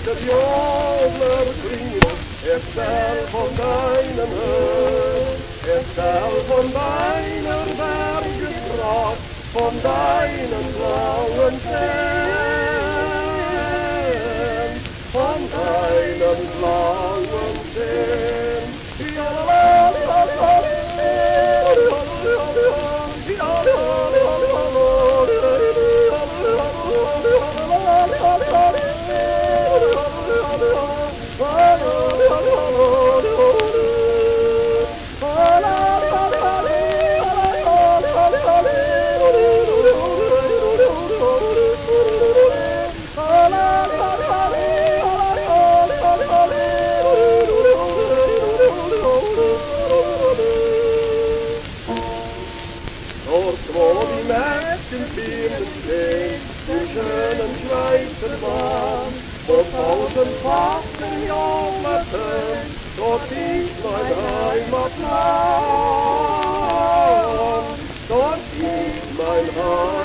de joler klinkt, ik tel van deinen hut, ik tel van deinen bergengracht, van deinen blauwen zee, van deinen blauwen zee. Den schönen Schweizer Bahn, wo tausend Fasten johleten, dort ist mein Heimatland, dort ist mein Heimatland.